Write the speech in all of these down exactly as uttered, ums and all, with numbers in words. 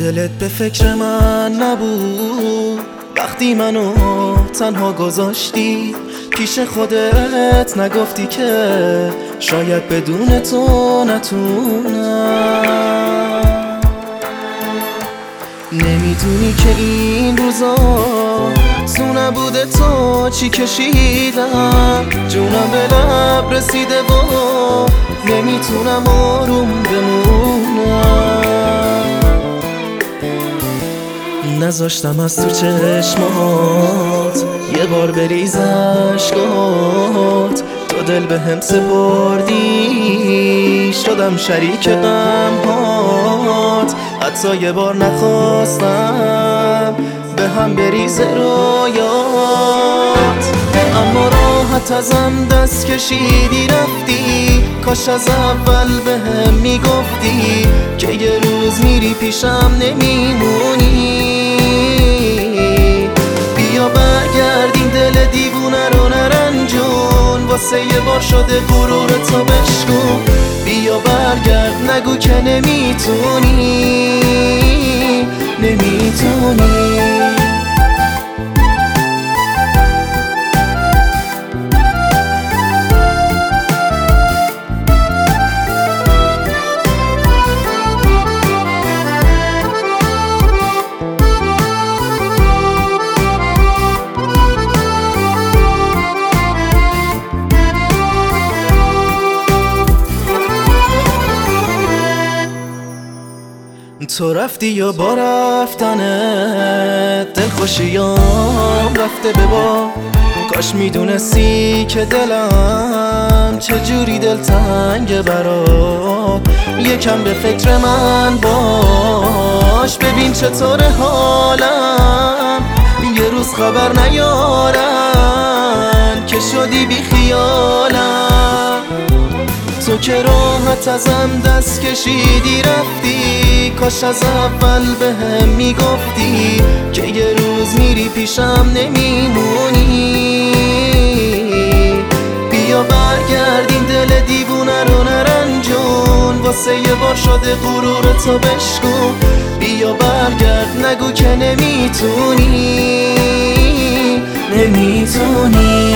دلت به فکر من نبود وقتی منو تنها گذاشتی پیش خودت نگفتی که شاید بدون تو نتونم. نمیدونی که این روزا تو نبود تو چی کشیدم، جونم به لب رسیده و نمیتونم آروم بمونم. نذاشتم از تو چشمات یه بار بریز اشکات، تو دل به هم سپردی شدم شریک غمهات. حتی یه بار نخواستم به هم بریز رویات، اما راحت ازم دست کشیدی رفتی. کاش از اول به هم میگفتی که یه روز میری پیشم نمیمونی. بیا برگردین دل دیوونه رو نرنجون، واسه یه بار شده غرور تو بشکن. بیا برگرد نگو که نمیتونی نمیتونی. تو رفتی یا با رفتنت دل خوشیام رفته به با. کاش میدونستی که دلم چجوری دلتنگه برات. یکم به فکر من باش، ببین چطور حالم. یه روز خبر نیارن که شدی بی خیالم. تو که راحت ازم دست کشیدی رفتی، کاش از اول به هم میگفتی که یه روز میری پیشم نمیمونی. بیا برگردین دل دیوونه رو نرنجون، واسه یه بار شده غرور تو بشکن. بیا برگرد نگو که نمیتونی نمیتونی.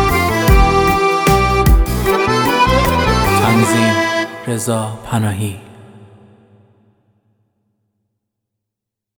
رضا پناهی.